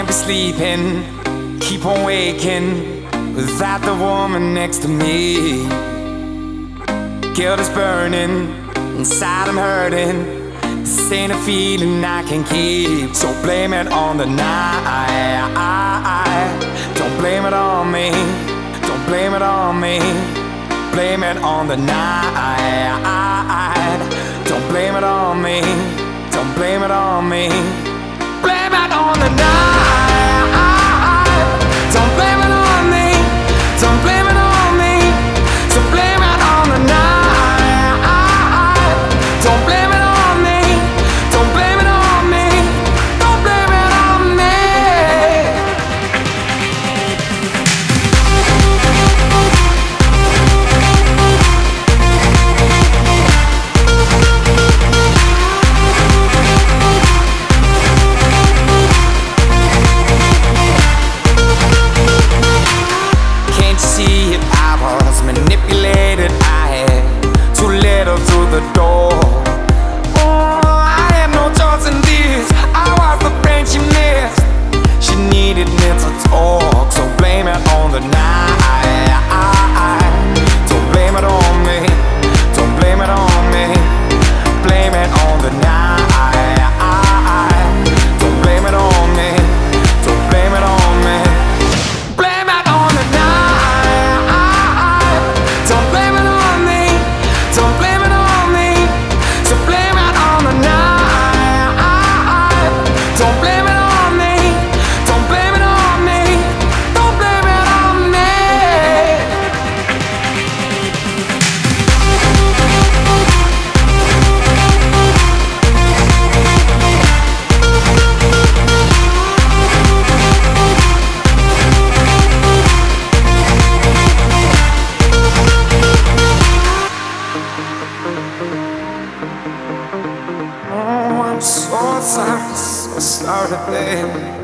Can't be sleeping, keep on waking without the woman next to me. Guilt is burning, inside I'm hurting. This ain't a feeling I can keep. So blame it on the night. Don't blame it on me. Don't blame it on me. Blame it on the night. Don't blame it on me. Don't blame it on me. Blame it on the night. Don't blame it on me. Don't blame it on me. So blame it on the night. Don't blame it on me. Don't blame it on me. Don't blame it on me. Can't you see it? I was manipulated. I had too little through the door. I had no choice in this. I was the friend she missed. She needed me to talk. So blame it on the night. Don't blame it on me. Don't blame it on me. Blame it on the night. Don't blame it on me. Don't blame it on me. Blame it on the night. Don't blame it on me. Don't blame it on me. So blame it on the night. Don't blame it on me. Don't blame it on me. Don't blame it on me. Oh, I'm so sorry, babe.